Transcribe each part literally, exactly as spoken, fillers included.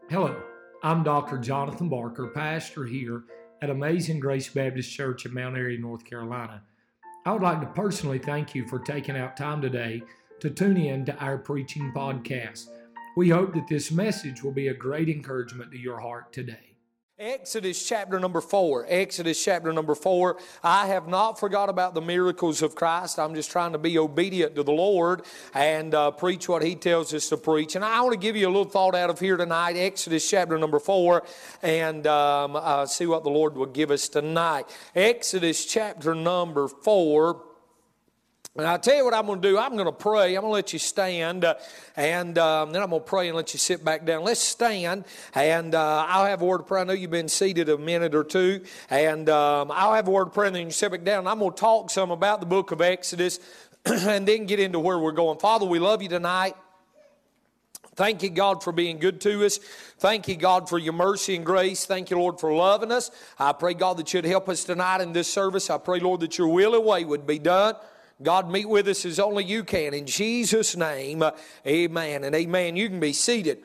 Hello, I'm Doctor Jonathan Barker, pastor here at Amazing Grace Baptist Church in Mount Airy, North Carolina. I would like to personally thank you for taking out time today to tune in to our preaching podcast. We hope that this message will be a great encouragement to your heart today. Exodus chapter number four. Exodus chapter number four. I have not forgot about the miracles of Christ. I'm just trying to be obedient to the Lord and uh, preach what He tells us to preach. And I want to give you a little thought out of here tonight. Exodus chapter number four, and um, uh, see what the Lord will give us tonight. Exodus chapter number four. And I'll tell you what I'm going to do. I'm going to pray. I'm going to let you stand, uh, and um, then I'm going to pray and let you sit back down. Let's stand, and uh, I'll have a word of prayer. I know you've been seated a minute or two, and um, I'll have a word of prayer, and then you sit back down. I'm going to talk some about the book of Exodus, and then get into where we're going. Father, we love you tonight. Thank you, God, for being good to us. Thank you, God, for your mercy and grace. Thank you, Lord, for loving us. I pray, God, that you'd help us tonight in this service. I pray, Lord, that your will and way would be done. God, meet with us as only you can. In Jesus' name, uh, amen and amen. You can be seated.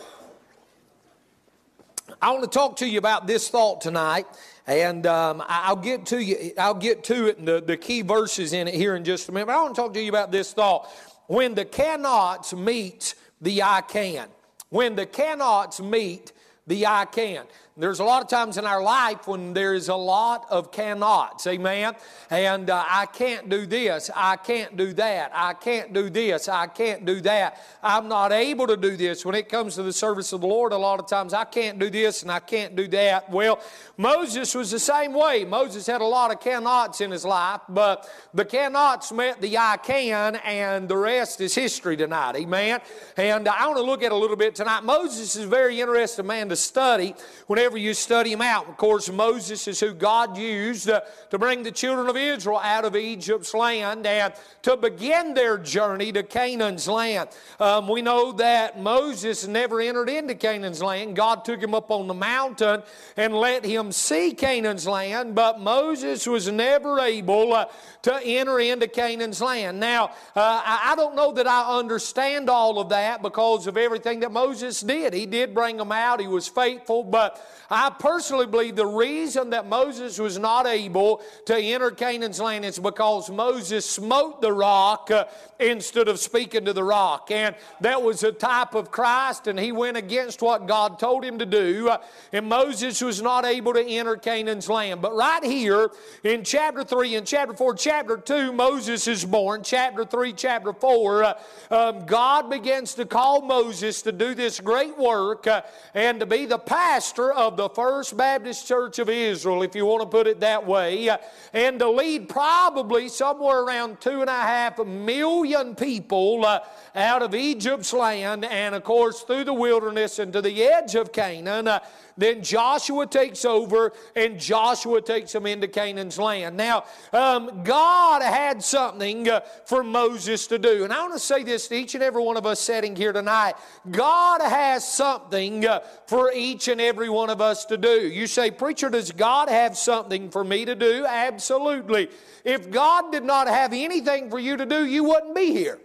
I want to talk to you about this thought tonight, and um, I'll get to you. I'll get to it and the, the key verses in it here in just a minute. But I want to talk to you about this thought. When the cannots meet the I can. When the cannots meet the I can. There's a lot of times in our life when there is a lot of cannots, amen? And uh, I can't do this, I can't do that, I can't do this, I can't do that. I'm not able to do this. When it comes to the service of the Lord, a lot of times I can't do this and I can't do that. Well, Moses was the same way. Moses had a lot of cannots in his life, but the cannots met the I can, and the rest is history tonight, amen? And I want to look at a little bit tonight. Moses is a very interesting man to study whenever you study him out. Of course, Moses is who God used uh, to bring the children of Israel out of Egypt's land and to begin their journey to Canaan's land. Um, we know that Moses never entered into Canaan's land. God took him up on the mountain and let him see Canaan's land, but Moses was never able uh, to enter into Canaan's land. Now, uh, I, I don't know that I understand all of that because of everything that Moses did. He did bring them out. He was faithful, but I personally believe the reason that Moses was not able to enter Canaan's land is because Moses smote the rock uh, instead of speaking to the rock. And that was a type of Christ, and he went against what God told him to do. Uh, and Moses was not able to enter Canaan's land. But right here in chapter three and chapter four, chapter two, Moses is born. Chapter three, chapter four, uh, um, God begins to call Moses to do this great work uh, and to be the pastor of the First Baptist Church of Israel, if you want to put it that way, and to lead probably somewhere around two and a half million people uh, out of Egypt's land, and of course through the wilderness and to the edge of Canaan. Uh, then Joshua takes over, and Joshua takes them into Canaan's land. Now, um, God had something uh, for Moses to do. And I want to say this to each and every one of us sitting here tonight. God has something uh, for each and every one of us to do. You say, preacher, does God have something for me to do? Absolutely. If God did not have anything for you to do, you wouldn't be here.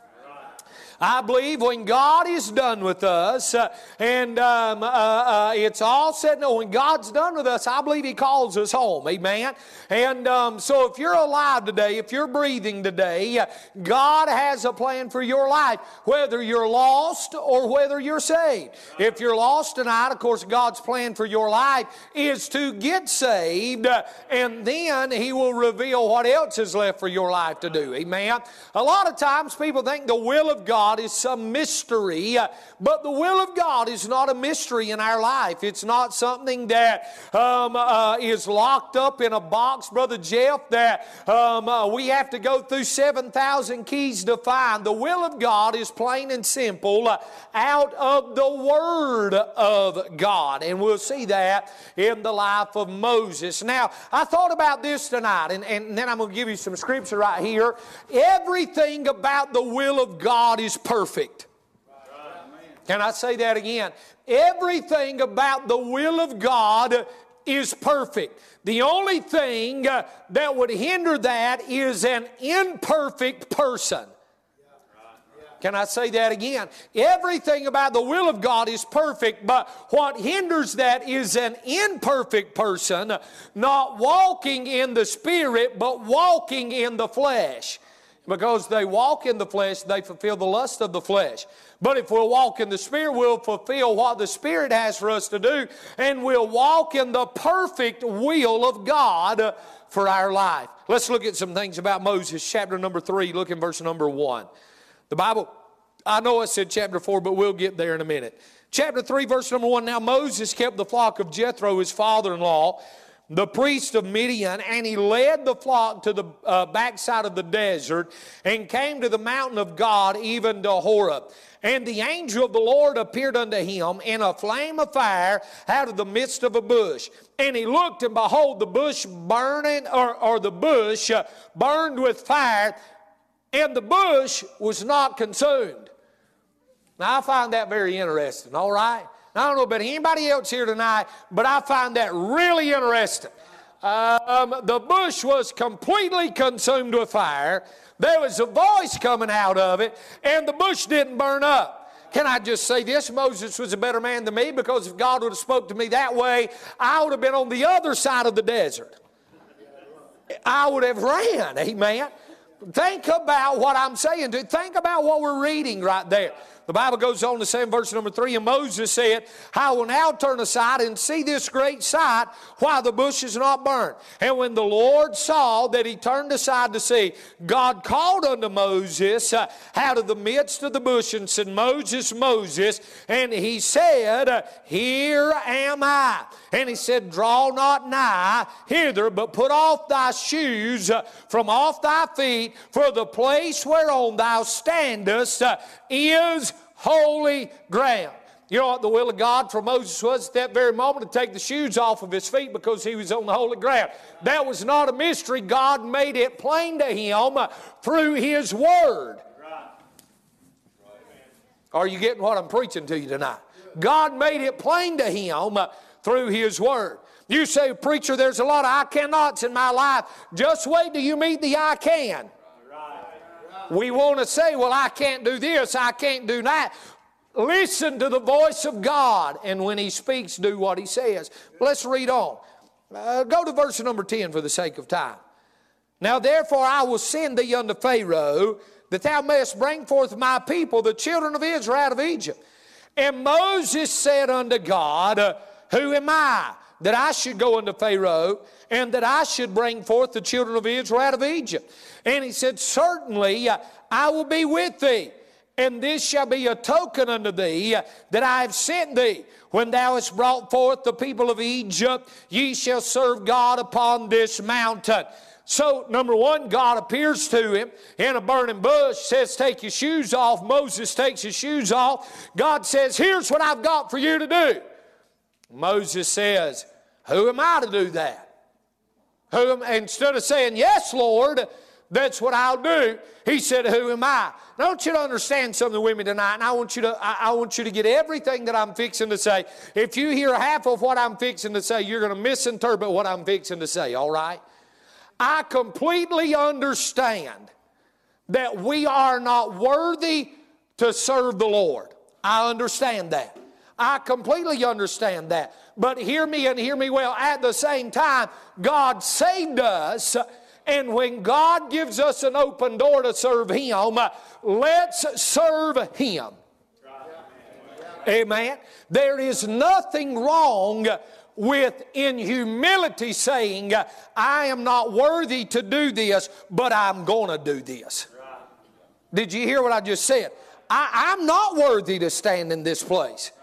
I believe when God is done with us uh, and um, uh, uh, it's all said, no, when God's done with us, I believe He calls us home. Amen. And um, so if you're alive today, if you're breathing today, uh, God has a plan for your life, whether you're lost or whether you're saved. If you're lost tonight, of course, God's plan for your life is to get saved, uh, and then He will reveal what else is left for your life to do. Amen. A lot of times people think the will of God is some mystery, uh, but the will of God is not a mystery in our life. It's not something that um, uh, is locked up in a box, Brother Jeff, that um, uh, we have to go through seven thousand keys to find. The will of God is plain and simple uh, out of the Word of God, and we'll see that in the life of Moses. Now, I thought about this tonight, and, and then I'm going to give you some scripture right here. Everything about the will of God is perfect. Can I say that again? Everything about the will of God is perfect. The only thing uh, that would hinder that is an imperfect person. Can I say that again? Everything about the will of God is perfect, but what hinders that is an imperfect person, not walking in the Spirit, but walking in the flesh. Because they walk in the flesh, they fulfill the lust of the flesh. But if we'll walk in the Spirit, we'll fulfill what the Spirit has for us to do, and we'll walk in the perfect will of God for our life. Let's look at some things about Moses, chapter number three, look in verse number one. The Bible, I know it said chapter four, but we'll get there in a minute. Chapter three, verse number one, now Moses kept the flock of Jethro, his father-in-law, the priest of Midian, and he led the flock to the uh, backside of the desert and came to the mountain of God, even to Horeb. And the angel of the Lord appeared unto him in a flame of fire out of the midst of a bush. And he looked, and behold, the bush burning, or, or the bush uh, burned with fire, and the bush was not consumed. Now, I find that very interesting, all right? Now, I don't know about anybody else here tonight, but I find that really interesting. Um, the bush was completely consumed with fire. There was a voice coming out of it, and the bush didn't burn up. Can I just say this? Moses was a better man than me, because if God would have spoke to me that way, I would have been on the other side of the desert. I would have ran, amen. Think about what I'm saying. Think about what we're reading right there. The Bible goes on to say in verse number three, and Moses said, I will now turn aside and see this great sight, while the bush is not burnt. And when the Lord saw that he turned aside to see, God called unto Moses uh, out of the midst of the bush and said, Moses, Moses. And he said, Here am I. And he said, Draw not nigh hither, but put off thy shoes uh, from off thy feet, for the place whereon thou standest uh, is holy ground. You know what the will of God for Moses was at that very moment? To take the shoes off of his feet, because he was on the holy ground. That was not a mystery. God made it plain to him uh, through his word. Are you getting what I'm preaching to you tonight? God made it plain to him uh, through his word. You say, preacher, there's a lot of I cannots in my life. Just wait till you meet the I can. We want to say, well, I can't do this, I can't do that. Listen to the voice of God, and when he speaks, do what he says. Let's read on. Uh, go to verse number ten for the sake of time. Now therefore I will send thee unto Pharaoh, that thou mayest bring forth my people, the children of Israel, out of Egypt. And Moses said unto God, uh, Who am I, that I should go unto Pharaoh, and that I should bring forth the children of Israel out of Egypt? And he said, Certainly uh, I will be with thee, and this shall be a token unto thee uh, that I have sent thee. When thou hast brought forth the people of Egypt, ye shall serve God upon this mountain. So, number one, God appears to him in a burning bush, says, take your shoes off. Moses takes his shoes off. God says, here's what I've got for you to do. Moses says, who am I to do that? Who am, instead of saying, yes, Lord, that's what I'll do, he said, who am I? Now, I want you to understand something with me tonight, and I want you to, I, I want you to get everything that I'm fixing to say. If you hear half of what I'm fixing to say, you're going to misinterpret what I'm fixing to say, all right? I completely understand that we are not worthy to serve the Lord. I understand that. I completely understand that. But hear me and hear me well. At the same time, God saved us. And when God gives us an open door to serve him, let's serve him. Amen. There is nothing wrong with, in humility, saying, I am not worthy to do this, but I'm going to do this. Did you hear what I just said? I, I'm not worthy to stand in this place.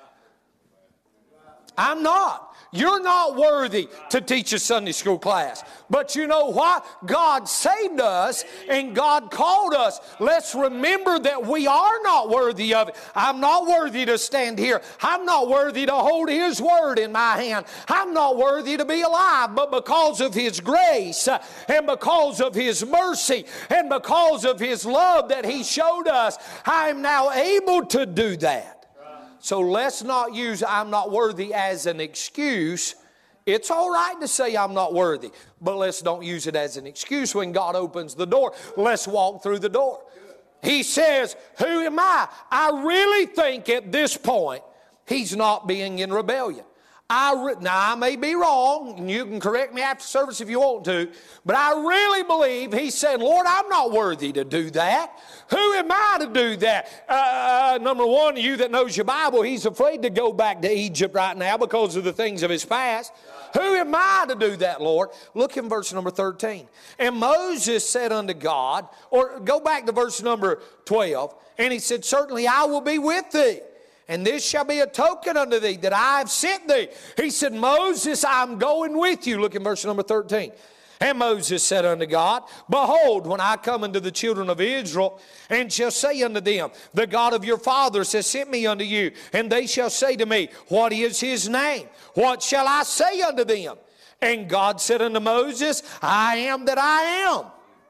I'm not. You're not worthy to teach a Sunday school class. But you know what? God saved us and God called us. Let's remember that we are not worthy of it. I'm not worthy to stand here. I'm not worthy to hold his word in my hand. I'm not worthy to be alive. But because of his grace and because of his mercy and because of his love that he showed us, I'm now able to do that. So let's not use I'm not worthy as an excuse. It's all right to say I'm not worthy, but let's don't use it as an excuse when God opens the door. Let's walk through the door. He says, who am I? I really think at this point, he's not being in rebellion. I re- now, I may be wrong, and you can correct me after service if you want to, but I really believe he's saying, Lord, I'm not worthy to do that. Who am I to do that? Uh, uh, number one, you that knows your Bible, he's afraid to go back to Egypt right now because of the things of his past. Who am I to do that, Lord? Look in verse number thirteen. And Moses said unto God, or go back to verse number twelve, and he said, certainly I will be with thee. And this shall be a token unto thee that I have sent thee. He said, Moses, I'm going with you. Look in verse number thirteen. And Moses said unto God, behold, when I come unto the children of Israel, and shall say unto them, the God of your fathers has sent me unto you, and they shall say to me, what is his name? What shall I say unto them? And God said unto Moses, I am that I am.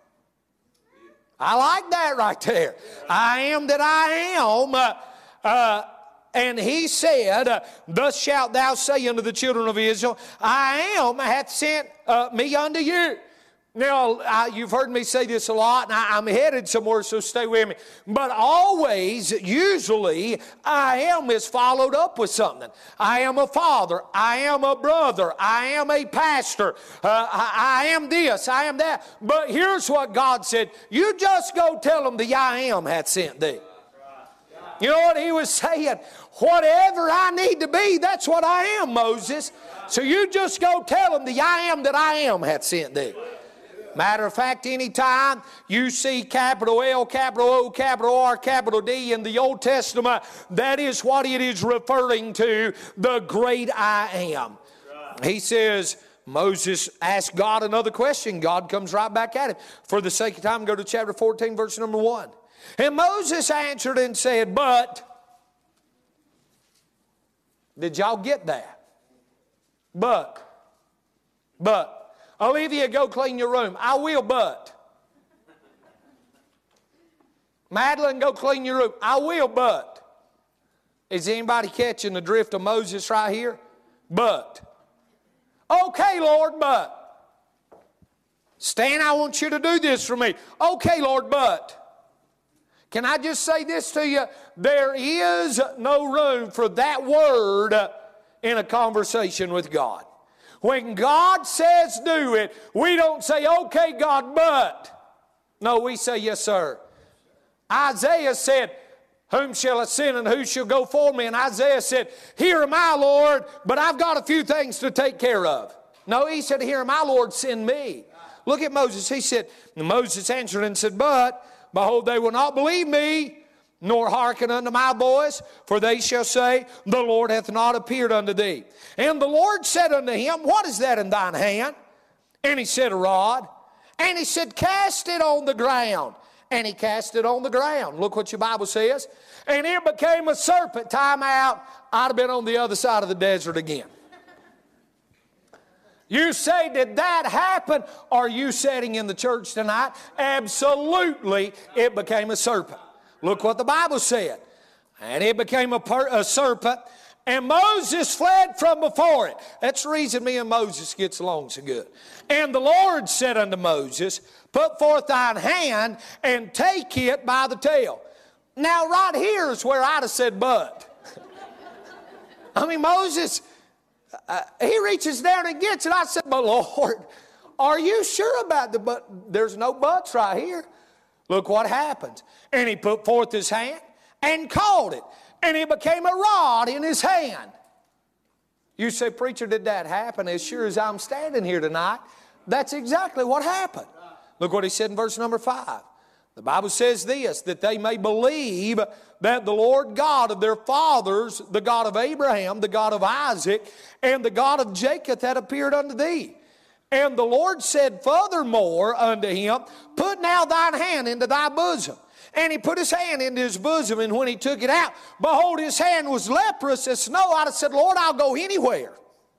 I like that right there. I am that I am. Uh, uh, And he said, uh, thus shalt thou say unto the children of Israel, I am hath sent uh, me unto you. Now, I, you've heard me say this a lot, and I, I'm headed somewhere, so stay with me. But always, usually, I am is followed up with something. I am a father. I am a brother. I am a pastor. Uh, I, I am this. I am that. But here's what God said. You just go tell them the I am hath sent thee. You know what he was saying? Whatever I need to be, that's what I am, Moses. So you just go tell them the I am that I am hath sent thee. Matter of fact, anytime you see capital L, capital O, capital R, capital D in the Old Testament, that is what it is referring to, the great I am. He says, Moses asked God another question. God comes right back at him. For the sake of time, go to chapter fourteen, verse number one. And Moses answered and said, but, did y'all get that? But, but, Olivia, go clean your room. I will, but. Madeline, go clean your room. I will, but. Is anybody catching the drift of Moses right here? But. Okay, Lord, but. Stan, I want you to do this for me. Okay, Lord, but. Can I just say this to you? There is no room for that word in a conversation with God. When God says do it, we don't say, okay, God, but. No, we say, yes, sir. Isaiah said, whom shall I send and who shall go for me? And Isaiah said, here am I, Lord, but I've got a few things to take care of. No, he said, here am I, Lord, send me. Look at Moses. He said, Moses answered and said, but, behold, they will not believe me, nor hearken unto my voice, for they shall say, the Lord hath not appeared unto thee. And the Lord said unto him, what is that in thine hand? And he said, a rod. And he said, cast it on the ground. And he cast it on the ground. Look what your Bible says. And it became a serpent. Time out. I'd have been on the other side of the desert again. You say, did that happen? Are you sitting in the church tonight? Absolutely, it became a serpent. Look what the Bible said. And it became a, per- a serpent, and Moses fled from before it. That's the reason me and Moses gets along so good. And the Lord said unto Moses, put forth thine hand and take it by the tail. Now right here is where I'd have said but. I mean, Moses... Uh, he reaches down and gets it. I said, but Lord, are you sure about the but? There's no buts right here. Look what happens. And he put forth his hand and caught it. And it became a rod in his hand. You say, preacher, did that happen? As sure as I'm standing here tonight, that's exactly what happened. Look what he said in verse number five. The Bible says this, that they may believe that the Lord God of their fathers, the God of Abraham, the God of Isaac, and the God of Jacob had appeared unto thee. And the Lord said furthermore unto him, put now thine hand into thy bosom. And he put his hand into his bosom, and when he took it out, behold, his hand was leprous as snow. I'd have said, Lord, I'll go anywhere.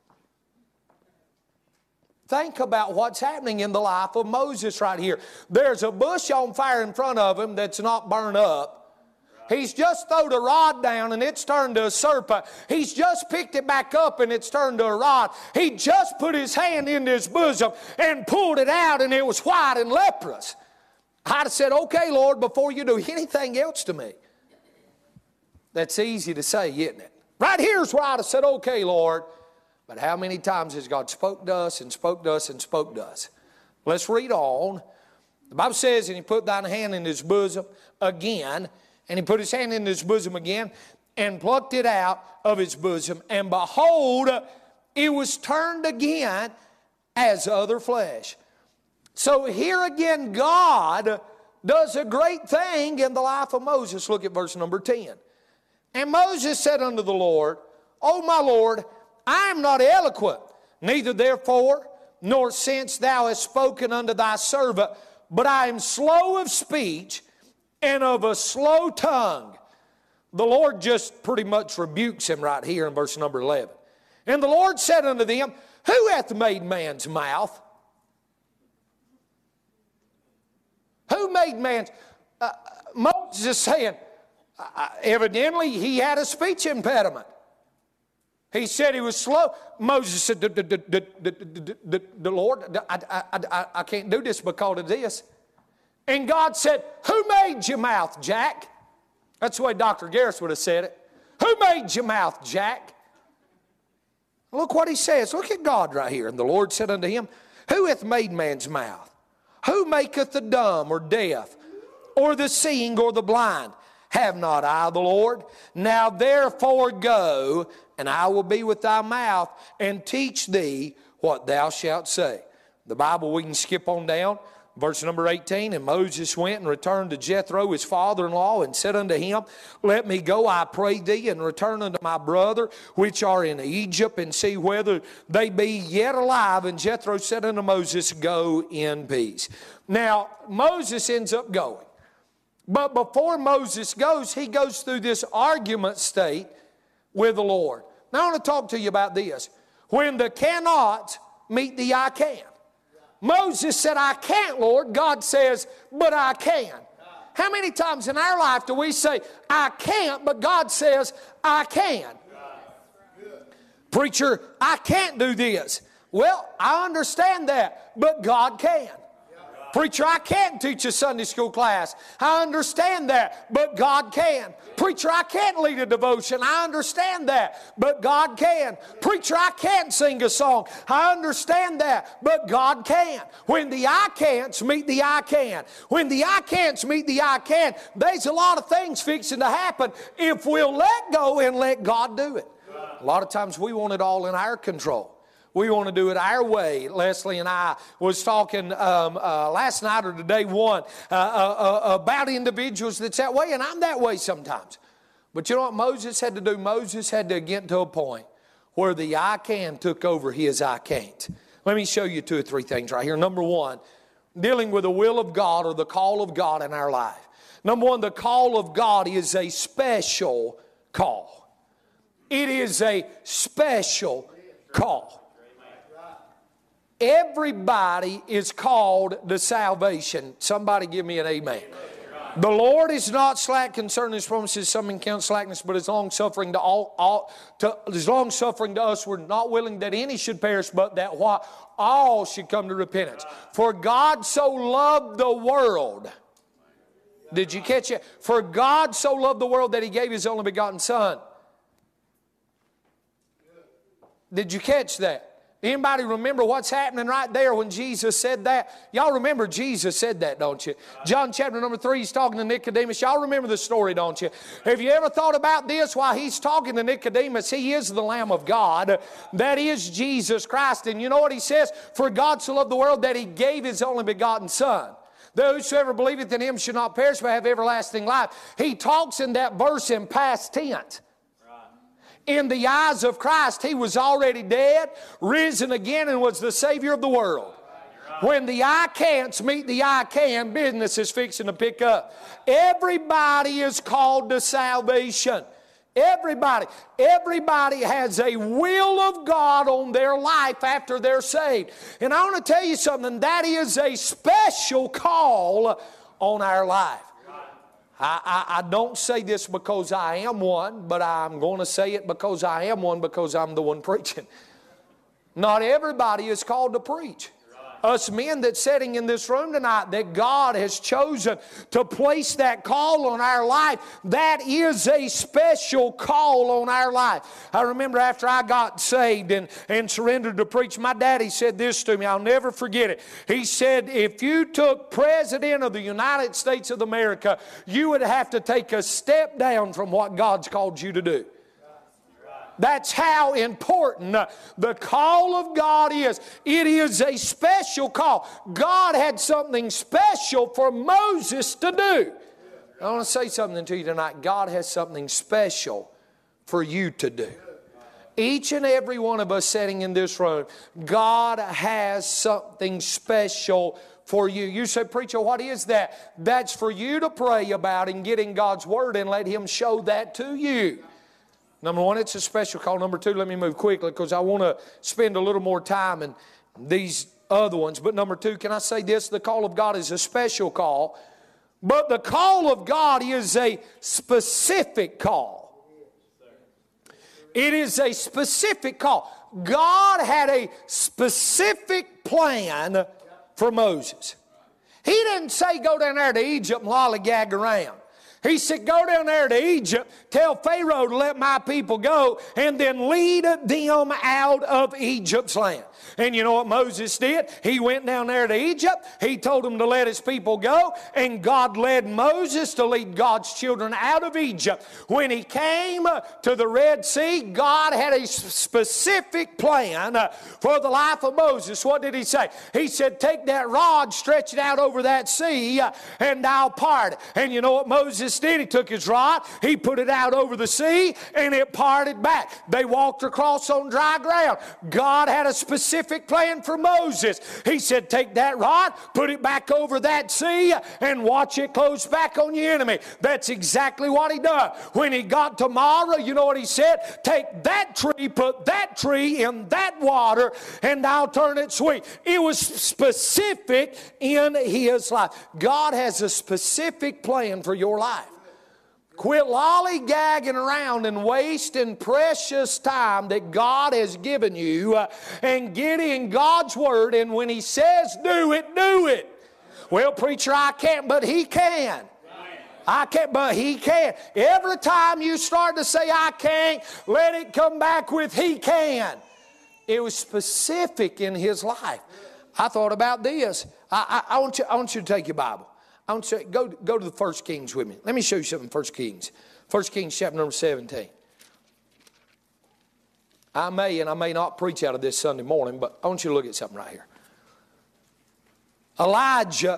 Think about what's happening in the life of Moses right here. There's a bush on fire in front of him that's not burned up. He's just thrown a rod down and it's turned to a serpent. He's just picked it back up and it's turned to a rod. He just put his hand into his bosom and pulled it out and it was white and leprous. I'd have said, okay, Lord, before you do anything else to me. That's easy to say, isn't it? Right here's where I'd have said, okay, Lord. But how many times has God spoke to us and spoke to us and spoke to us? Let's read on. The Bible says, and he put thine hand in his bosom again, and he put his hand in his bosom again, and plucked it out of his bosom, and behold, it was turned again as other flesh. So here again, God does a great thing in the life of Moses. Look at verse number ten. And Moses said unto the Lord, O my Lord, I am not eloquent, neither therefore, nor since thou hast spoken unto thy servant, but I am slow of speech and of a slow tongue. The Lord just pretty much rebukes him right here in verse number eleven. And the Lord said unto them, Who hath made man's mouth? Who made man's? Uh, Moses is saying, uh, evidently he had a speech impediment. He said he was slow. Moses said, the, the, the, the, the, the Lord, I, I, I, I can't do this because of this. And God said, Who made your mouth, Jack? That's the way Doctor Garris would have said it. Who made your mouth, Jack? Look what he says. Look at God right here. And the Lord said unto him, Who hath made man's mouth? Who maketh the dumb or deaf, or the seeing or the blind? Have not I the Lord? Now therefore go, and I will be with thy mouth, and teach thee what thou shalt say. The Bible, we can skip on down. Verse number eighteen, and Moses went and returned to Jethro, his father-in-law, and said unto him, Let me go, I pray thee, and return unto my brother, which are in Egypt, and see whether they be yet alive. And Jethro said unto Moses, Go in peace. Now, Moses ends up going. But before Moses goes, he goes through this argument state with the Lord. Now, I want to talk to you about this. When the cannot meet the I can. Moses said, I can't, Lord. God says, but I can. How many times in our life do we say, I can't, but God says, I can? Preacher, I can't do this. Well, I understand that, but God can. Preacher, I can't teach a Sunday school class. I understand that, but God can. Preacher, I can't lead a devotion. I understand that, but God can. Preacher, I can't sing a song. I understand that, but God can. When the I can'ts meet the I can. When the I can'ts meet the I can, there's a lot of things fixing to happen if we'll let go and let God do it. A lot of times we want it all in our control. We want to do it our way. Leslie and I was talking um, uh, last night or today one uh, uh, uh, about individuals that's that way, and I'm that way sometimes. But you know what Moses had to do? Moses had to get to a point where the I can took over his I can't. Let me show you two or three things right here. Number one, dealing with the will of God or the call of God in our life. Number one, the call of God is a special call. It is a special call. Everybody is called to salvation. Somebody give me an amen. The Lord is not slack concerning His promises, some men count slackness, but is long suffering to all, all to, is long suffering to us. We're not willing that any should perish, but that what all should come to repentance. For God so loved the world. Did you catch it? For God so loved the world that He gave His only begotten Son. Did you catch that? Anybody remember what's happening right there when Jesus said that? Y'all remember Jesus said that, don't you? John chapter number three, He's talking to Nicodemus. Y'all remember the story, don't you? Have you ever thought about this? While He's talking to Nicodemus, He is the Lamb of God. That is Jesus Christ. And you know what He says? For God so loved the world that He gave His only begotten Son. Whosoever believeth in Him should not perish but have everlasting life. He talks in that verse in past tense. In the eyes of Christ, He was already dead, risen again, and was the Savior of the world. When the I can'ts meet the I can, business is fixing to pick up. Everybody is called to salvation. Everybody. Everybody has a will of God on their life after they're saved. And I want to tell you something. That is a special call on our life. I, I, I don't say this because I am one, but I'm going to say it because I am one because I'm the one preaching. Not everybody is called to preach. us men that's sitting in this room tonight, that God has chosen to place that call on our life, that is a special call on our life. I remember after I got saved and, and surrendered to preach, my daddy said this to me. I'll never forget it. He said, if you took President of the United States of America, you would have to take a step down from what God's called you to do. That's how important the call of God is. It is a special call. God had something special for Moses to do. I want to say something to you tonight. God has something special for you to do. Each and every one of us sitting in this room, God has something special for you. You say, preacher, what is that? That's for you to pray about and get in God's Word and let Him show that to you. Number one, it's a special call. Number two, let me move quickly because I want to spend a little more time in these other ones. But number two, can I say this? The call of God is a special call, but the call of God is a specific call. It is a specific call. God had a specific plan for Moses. He didn't say go down there to Egypt and lollygag around. He said, go down there to Egypt, tell Pharaoh to let my people go, and then lead them out of Egypt's land. And you know what Moses did? He went down there to Egypt. He told them to let his people go. And God led Moses to lead God's children out of Egypt. When he came to the Red Sea, God had a specific plan for the life of Moses. What did he say? He said, take that rod, stretch it out over that sea, and I'll part it. And you know what Moses did? He took his rod, he put it out over the sea, and it parted back. They walked across on dry ground. God had a specific plan for Moses. He said, take that rod, put it back over that sea, and watch it close back on your enemy. That's exactly what he done. When he got to Marah, you know what he said? Take that tree, put that tree in that water, and I'll turn it sweet. It was specific in his life. God has a specific plan for your life. Quit lollygagging around and wasting precious time that God has given you uh, and get in God's Word, and when He says do it, do it. Well, preacher, I can't, but He can. I can't, but He can. Every time you start to say I can't, let it come back with He can. It was specific in his life. I thought about this. I, I, I, want, you, I want you to take your Bible. I want you to go, go to the First Kings with me. Let me show you something in First Kings. First Kings chapter number seventeen. I may and I may not preach out of this Sunday morning, but I want you to look at something right here. Elijah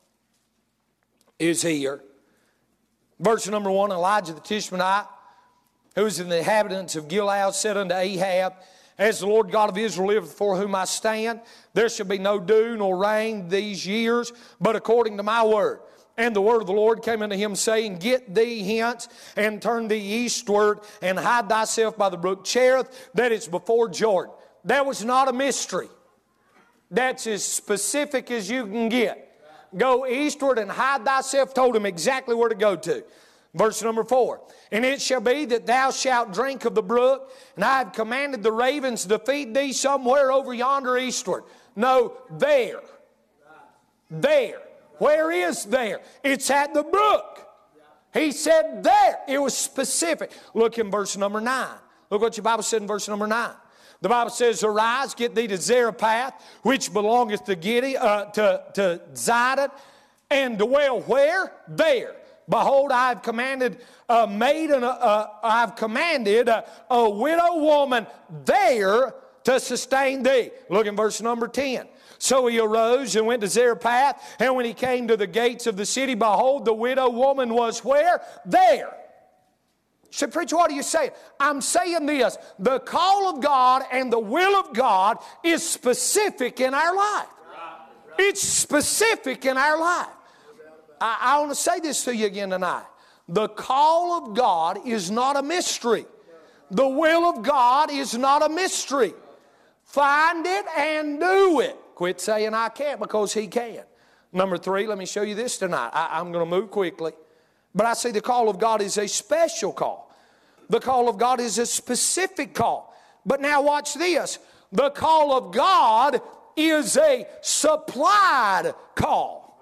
is here. Verse number one, Elijah the Tishbite, who was in the inhabitants of Gilead, said unto Ahab, as the Lord God of Israel liveth, before whom I stand, there shall be no dew nor rain these years, but according to my word. And the word of the Lord came unto him, saying, get thee hence, and turn thee eastward, and hide thyself by the brook Cherith, that is before Jordan. That was not a mystery. That's as specific as you can get. Go eastward and hide thyself. Told him exactly where to go to. Verse number four. And it shall be that thou shalt drink of the brook, and I have commanded the ravens to feed thee somewhere over yonder eastward. No, there. There. Where is there? It's at the brook. He said there. It was specific. Look in verse number nine. Look what your Bible said in verse number nine. The Bible says, arise, get thee to Zarephath, which belongeth to Gideon, uh, to, to Zidon, and dwell where? There. Behold, I have commanded a maiden, uh, I have commanded a, a widow woman there to sustain thee. Look in verse number ten. So he arose and went to Zarephath, and when he came to the gates of the city, behold, the widow woman was where? There. So, preacher, what are you saying? I'm saying this. The call of God and the will of God is specific in our life. It's specific in our life. I, I want to say this to you again tonight. The call of God is not a mystery. The will of God is not a mystery. Find it and do it. Quit saying I can't, because He can. Number three, let me show you this tonight. I, I'm going to move quickly. But I say the call of God is a special call. The call of God is a specific call. But now watch this. The call of God is a supplied call.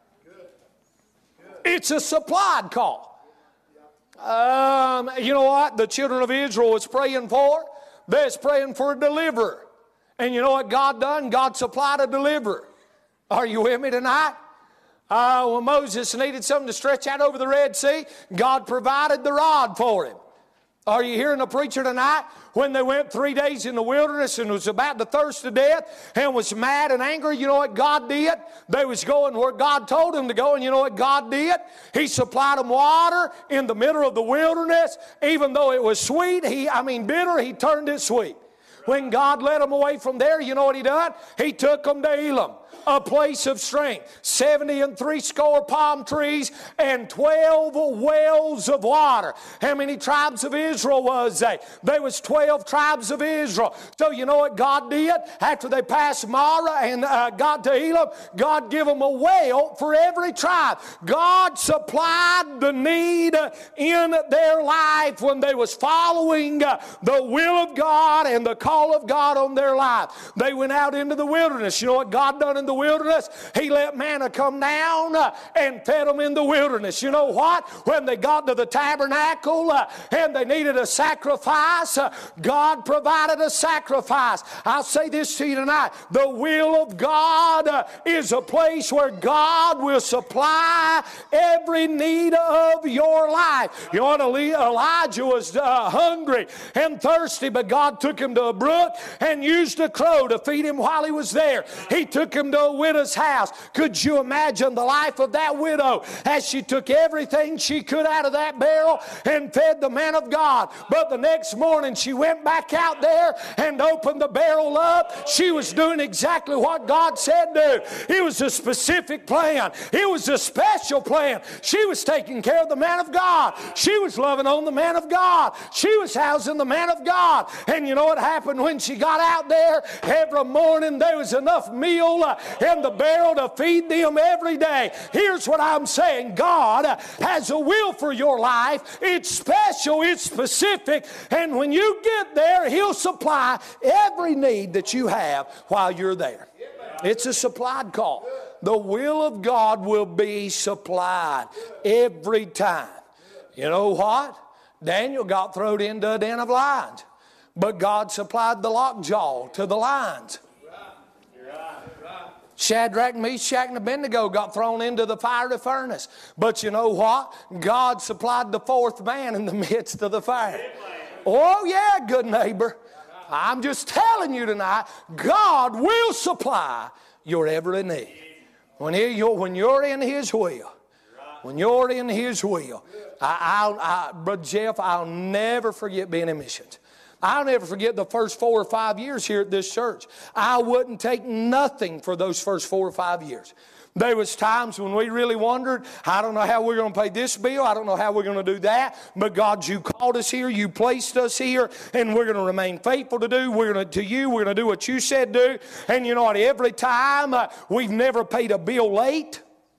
It's a supplied call. Um, you know what the children of Israel was praying for? They was praying for a deliverer. And you know what God done? God supplied a deliverer. Are you with me tonight? Uh, when Moses needed something to stretch out over the Red Sea, God provided the rod for him. Are you hearing the preacher tonight? When they went three days in the wilderness and was about to thirst to death and was mad and angry, you know what God did? They was going where God told them to go, and you know what God did? He supplied them water in the middle of the wilderness. Even though it was sweet, he, I mean bitter, he turned it sweet. When God led them away from there, you know what he done? He took them to Elim, a place of strength. Seventy and three score palm trees and twelve wells of water. How many tribes of Israel was they? There was twelve tribes of Israel. So you know what God did? After they passed Marah and uh, got to Elim, God gave them a well for every tribe. God supplied the need in their life when they was following uh, the will of God and the call of God on their life. They went out into the wilderness. You know what God done in the wilderness? He let manna come down uh, and fed them in the wilderness. You know what? When they got to the tabernacle uh, and they needed a sacrifice, uh, God provided a sacrifice. I'll say this to you tonight. The will of God uh, is a place where God will supply every need of your life. You know, Elijah was uh, hungry and thirsty, but God took him to a brook and used a crow to feed him while he was there. He took him to a widow's house. Could you imagine the life of that widow as she took everything she could out of that barrel and fed the man of God? But the next morning she went back out there and opened the barrel up. She was doing exactly what God said do. It was a specific plan. It was a special plan. She was taking care of the man of God. She was loving on the man of God. She was housing the man of God. And you know what happened when she got out there? Every morning there was enough meal uh, in the barrel to feed them every day. Here's what I'm saying. God uh, has a will for your life. It's special. It's specific. And when you get there, He'll supply every need that you have while you're there. It's a supplied call. The will of God will be supplied every time. You know what? Daniel got thrown into a den of lions, but God supplied the lockjaw to the lions. Shadrach, Meshach, and Abednego got thrown into the fiery furnace. But you know what? God supplied the fourth man in the midst of the fire. Oh yeah, good neighbor. I'm just telling you tonight, God will supply your every need. When, he, you're, when you're in His will, when you're in His will, I, I'll, I, Brother Jeff, I'll never forget being in missions. I'll never forget the first four or five years here at this church. I wouldn't take nothing for those first four or five years. There was times when we really wondered, I don't know how we're going to pay this bill. I don't know how we're going to do that. But God, you called us here. You placed us here. And we're going to remain faithful to do. We're going to, to you. We're going to do what you said do. And you know what? Every time uh, we've never paid a bill late.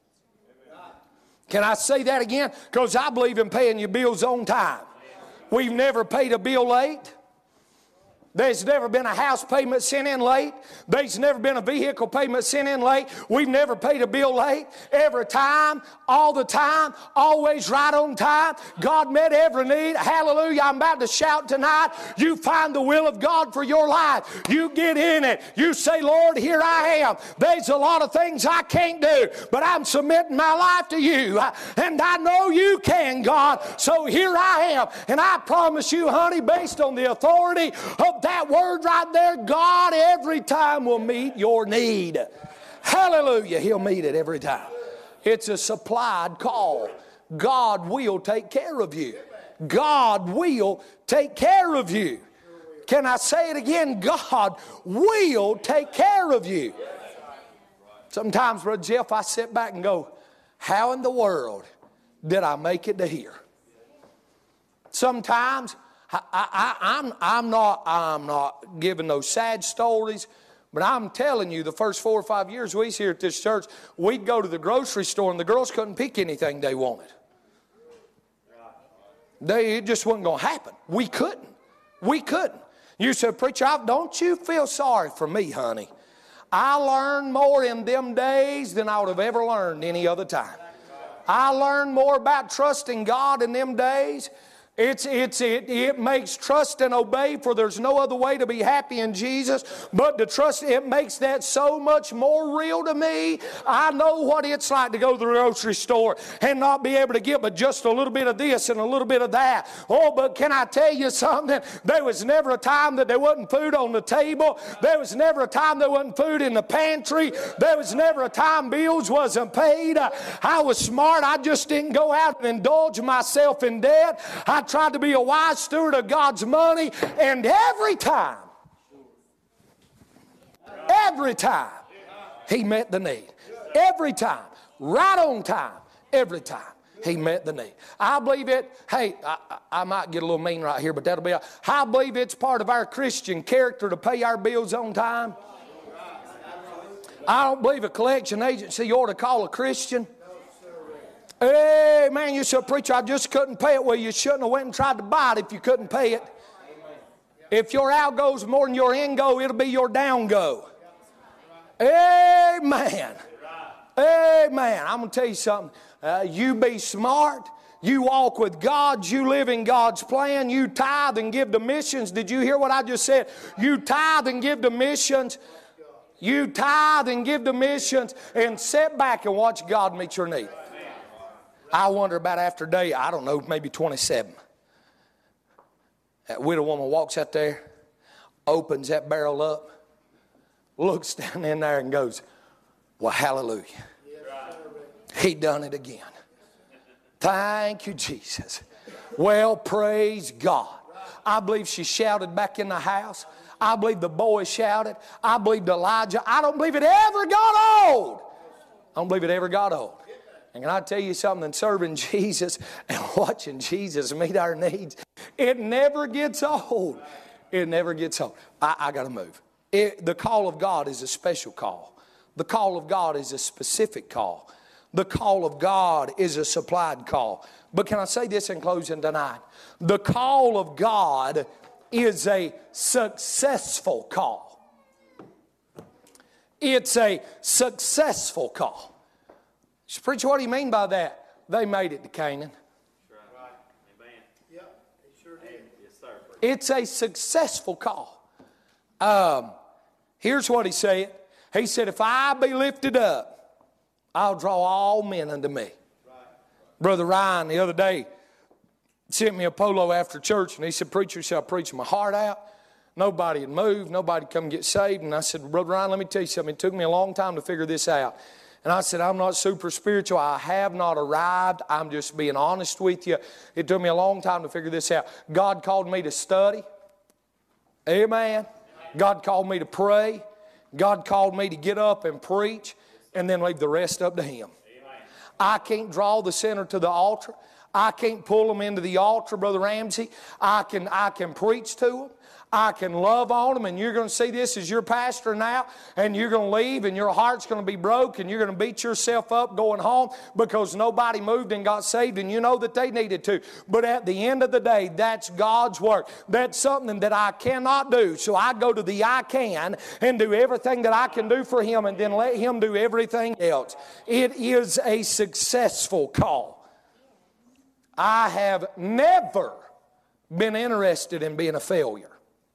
Can I say that again? Because I believe in paying your bills on time. We've never paid a bill late. There's never been a house payment sent in late. There's never been a vehicle payment sent in late. We've never paid a bill late. Every time, all the time, always right on time. God met every need. Hallelujah. I'm about to shout tonight. You find the will of God for your life. You get in it. You say, Lord, here I am. There's a lot of things I can't do, but I'm submitting my life to you. And I know you can, God. So here I am. And I promise you, honey, based on the authority of that word right there, God every time will meet your need. Hallelujah. He'll meet it every time. It's a supplied call. God will take care of you. God will take care of you. Can I say it again? God will take care of you. Sometimes, Brother Jeff, I sit back and go, how in the world did I make it to here? Sometimes I, I, I'm, I'm, not, I'm not giving those sad stories, but I'm telling you, the first four or five years we was here at this church, we'd go to the grocery store and the girls couldn't pick anything they wanted. They, it just wasn't going to happen. We couldn't. We couldn't. You said, preacher, don't you feel sorry for me, honey? I learned more in them days than I would have ever learned any other time. I learned more about trusting God in them days. It's, it's, it, it makes trust and obey, for there's no other way to be happy in Jesus but to trust. It makes that so much more real to me. I know what it's like to go to the grocery store and not be able to get but just a little bit of this and a little bit of that. Oh, but can I tell you something? There was never a time that there wasn't food on the table. There was never a time there wasn't food in the pantry. There was never a time bills wasn't paid. I, I was smart. I just didn't go out and indulge myself in debt. I tried to be a wise steward of God's money, and every time, every time, He met the need. Every time, right on time, every time, He met the need. I believe it, hey, I, I might get a little mean right here, but that'll be, I believe it's part of our Christian character to pay our bills on time. I don't believe a collection agency ought to call a Christian. Hey, man, you said, preacher, I just couldn't pay it. Well, you shouldn't have went and tried to buy it if you couldn't pay it. If your out goes more than your in go, it'll be your down go. Amen. Amen. I'm going to tell you something. Uh, you be smart. You walk with God. You live in God's plan. You tithe and give to missions. Did you hear what I just said? You tithe and give to missions. You tithe and give to missions and sit back and watch God meet your need. I wonder about after day, I don't know, maybe twenty-seven. That widow woman walks out there, opens that barrel up, looks down in there and goes, well, hallelujah. He done it again. Thank you, Jesus. Well, praise God. I believe she shouted back in the house. I believe the boy shouted. I believe Elijah. I don't believe it ever got old. I don't believe it ever got old. And can I tell you something? Serving Jesus and watching Jesus meet our needs, it never gets old. It never gets old. I, I got to move. It, the call of God is a special call. The call of God is a specific call. The call of God is a supplied call. But can I say this in closing tonight? The call of God is a successful call. It's a successful call. Preacher, what do you mean by that? They made it to Canaan. It's a successful call. Um, here's what he said. He said, if I be lifted up, I'll draw all men unto me. Right. Brother Ryan the other day sent me a polo after church, and he said, preacher, shall I preach my heart out? Nobody had moved. Nobody come get saved. And I said, Brother Ryan, let me tell you something. It took me a long time to figure this out. And I said, I'm not super spiritual. I have not arrived. I'm just being honest with you. It took me a long time to figure this out. God called me to study. Amen. God called me to pray. God called me to get up and preach and then leave the rest up to Him. I can't draw the sinner to the altar. I can't pull them into the altar, Brother Ramsey. I can, I can preach to them. I can love on them, and you're going to see this as your pastor now, and you're going to leave, and your heart's going to be broke, and you're going to beat yourself up going home because nobody moved and got saved, and you know that they needed to. But at the end of the day, that's God's work. That's something that I cannot do. So I go to the I can and do everything that I can do for Him, and then let Him do everything else. It is a successful call. I have never been interested in being a failure.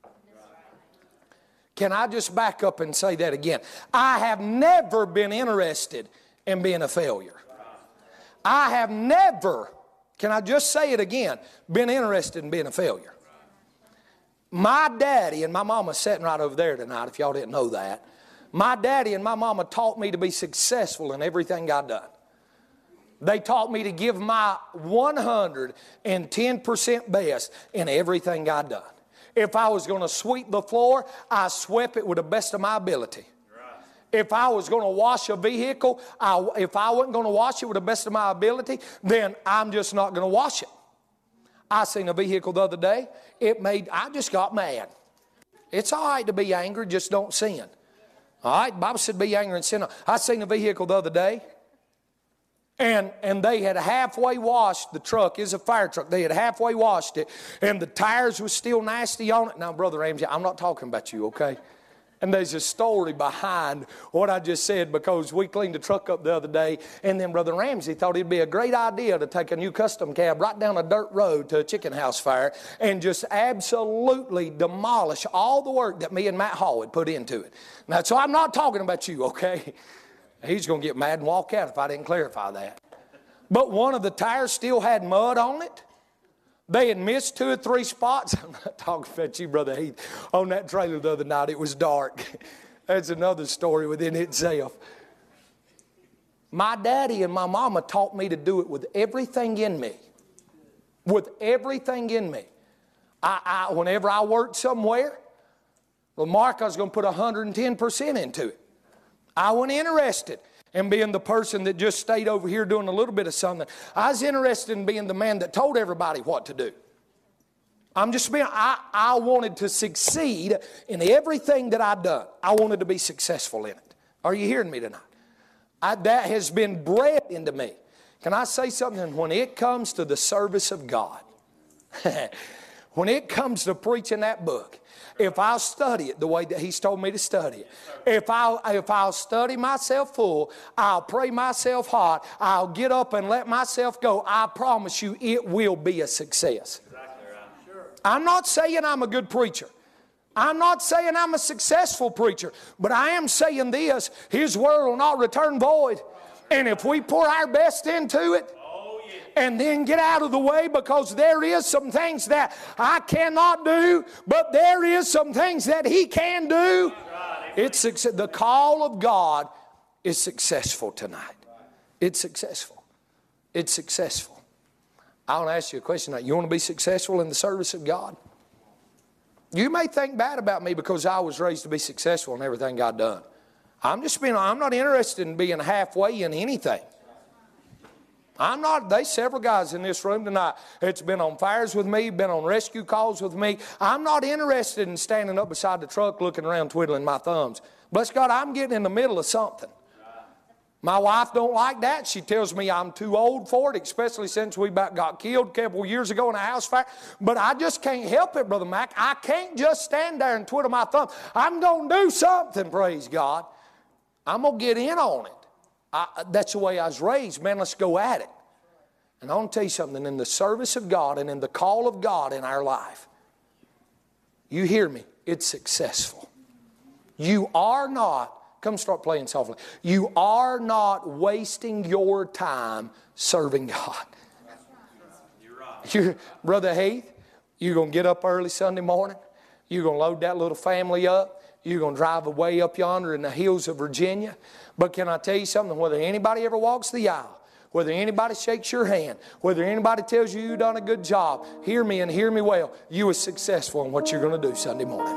Can I just back up and say that again? I have never been interested in being a failure. I have never, can I just say it again, been interested in being a failure. My daddy and my mama sitting right over there tonight, if y'all didn't know that. My daddy and my mama taught me to be successful in everything I've done. They taught me to give my one hundred ten percent best in everything I've done. If I was going to sweep the floor, I swept it with the best of my ability. Right. If I was going to wash a vehicle, I, if I wasn't going to wash it with the best of my ability, then I'm just not going to wash it. I seen a vehicle the other day. It made, I just got mad. It's all right to be angry, just don't sin. All right, the Bible said be angry and sin. I seen a vehicle the other day. And, and they had halfway washed the truck. It's a fire truck. They had halfway washed it. And the tires was still nasty on it. Now, Brother Ramsey, I'm not talking about you, okay? And there's a story behind what I just said, because we cleaned the truck up the other day, and then Brother Ramsey thought it'd be a great idea to take a new custom cab right down a dirt road to a chicken house fire and just absolutely demolish all the work that me and Matt Hall had put into it. Now, so I'm not talking about you, okay? He's going to get mad and walk out if I didn't clarify that. But one of the tires still had mud on it. They had missed two or three spots. I'm not talking about you, Brother Heath. On that trailer the other night, it was dark. That's another story within itself. My daddy and my mama taught me to do it with everything in me. With everything in me. I, I, whenever I worked somewhere, well, Mark, I was going to put one hundred ten percent into it. I wasn't interested in being the person that just stayed over here doing a little bit of something. I was interested in being the man that told everybody what to do. I'm just being, I, I wanted to succeed in everything that I'd done. I wanted to be successful in it. Are you hearing me tonight? I, that has been bred into me. Can I say something? When it comes to the service of God, when it comes to preaching that book, if I'll study it the way that He's told me to study it, if I'll, if I'll study myself full, I'll pray myself hard, I'll get up and let myself go, I promise you it will be a success. Exactly right. Sure. I'm not saying I'm a good preacher. I'm not saying I'm a successful preacher. But I am saying this, His word will not return void. And if we pour our best into it, and then get out of the way, because there is some things that I cannot do, but there is some things that He can do. It's the call of God is successful tonight. It's successful. It's successful. I want to ask you a question tonight. You want to be successful in the service of God? You may think bad about me because I was raised to be successful in everything God done. I'm just being, I'm not interested in being halfway in anything. I'm not, there's several guys in this room tonight that's been on fires with me, been on rescue calls with me. I'm not interested in standing up beside the truck looking around twiddling my thumbs. Bless God, I'm getting in the middle of something. My wife don't like that. She tells me I'm too old for it, especially since we about got killed a couple years ago in a house fire. But I just can't help it, Brother Mac. I can't just stand there and twiddle my thumb. I'm going to do something, praise God. I'm going to get in on it. I, that's the way I was raised. Man, let's go at it. And I want to tell you something. In the service of God and in the call of God in our life, you hear me, it's successful. You are not, come start playing softly, you are not wasting your time serving God. You're right. You're, Brother Heath, you're going to get up early Sunday morning. You're going to load that little family up. You're going to drive away up yonder in the hills of Virginia. But can I tell you something? Whether anybody ever walks the aisle, whether anybody shakes your hand, whether anybody tells you you've done a good job, hear me and hear me well. You are successful in what you're going to do Sunday morning.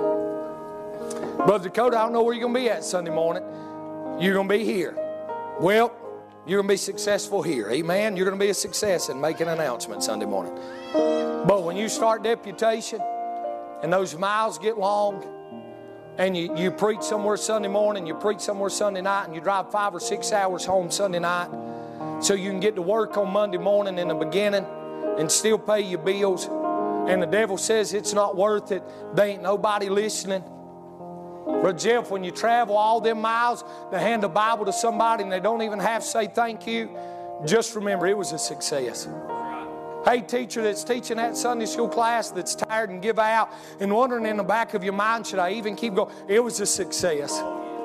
Brother Dakota, I don't know where you're going to be at Sunday morning. You're going to be here. Well, you're going to be successful here. Amen? You're going to be a success in making an announcement Sunday morning. But when you start deputation and those miles get long, and you, you preach somewhere Sunday morning, you preach somewhere Sunday night, and you drive five or six hours home Sunday night so you can get to work on Monday morning in the beginning and still pay your bills, and the devil says it's not worth it, there ain't nobody listening. Brother Jeff, when you travel all them miles to hand the Bible to somebody and they don't even have to say thank you, just remember it was a success. Hey, teacher that's teaching that Sunday school class that's tired and give out and wondering in the back of your mind, should I even keep going? It was a success.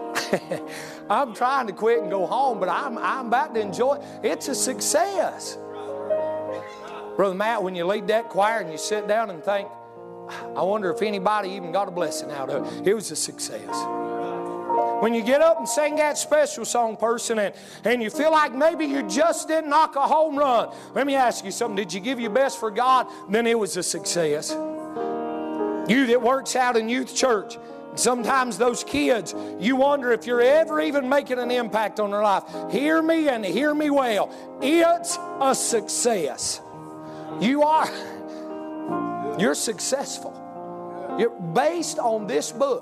I'm trying to quit and go home, but I'm, I'm about to enjoy it. It's a success. Brother Matt, when you lead that choir and you sit down and think, I wonder if anybody even got a blessing out of it. It was a success. When you get up and sing that special song, person, and, and you feel like maybe you just didn't knock a home run, let me ask you something. Did you give your best for God? Then it was a success. You that works out in youth church, sometimes those kids, you wonder if you're ever even making an impact on their life. Hear me and hear me well. It's a success. You are. You're successful. You're based on this book.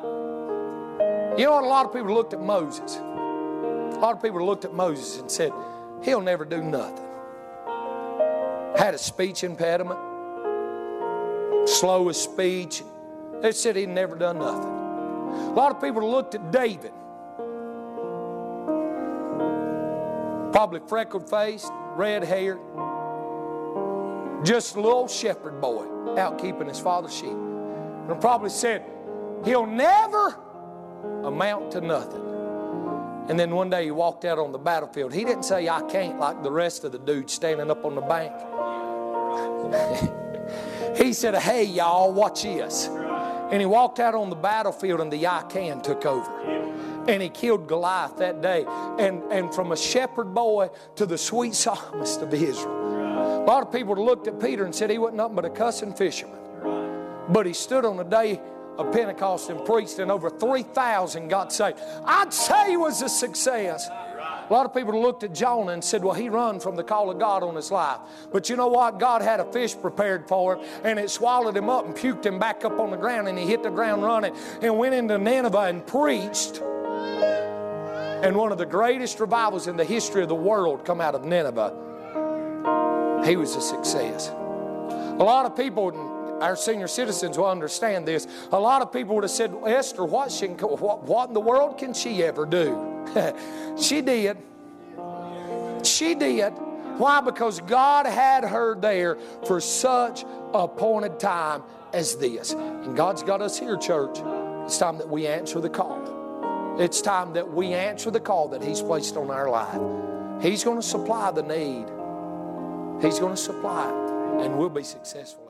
You know what? A lot of people looked at Moses. A lot of people looked at Moses and said, he'll never do nothing. Had a speech impediment. Slow of speech. They said he'd never done nothing. A lot of people looked at David. Probably freckled-faced, red-haired. Just a little shepherd boy out keeping his father's sheep. And probably said, he'll never amount to nothing. And then one day he walked out on the battlefield. He didn't say, I can't, like the rest of the dudes standing up on the bank. He said, hey, y'all, watch this. And he walked out on the battlefield and the I can took over. And he killed Goliath that day. And, and from a shepherd boy to the sweet psalmist of Israel. A lot of people looked at Peter and said he wasn't nothing but a cussing fisherman. But he stood on the day of Pentecost and preached, and over three thousand got saved. I'd say he was a success. A lot of people looked at Jonah and said, well, he run from the call of God on his life. But you know what? God had a fish prepared for him, and it swallowed him up and puked him back up on the ground, and he hit the ground running and went into Nineveh and preached. And one of the greatest revivals in the history of the world come out of Nineveh. He was a success. A lot of people, our senior citizens will understand this. A lot of people would have said, well, Esther, what, she, what, what in the world can she ever do? She did. She did. Why? Because God had her there for such a appointed time as this. And God's got us here, church. It's time that we answer the call. It's time that we answer the call that He's placed on our life. He's going to supply the need. He's going to supply it, and we'll be successful.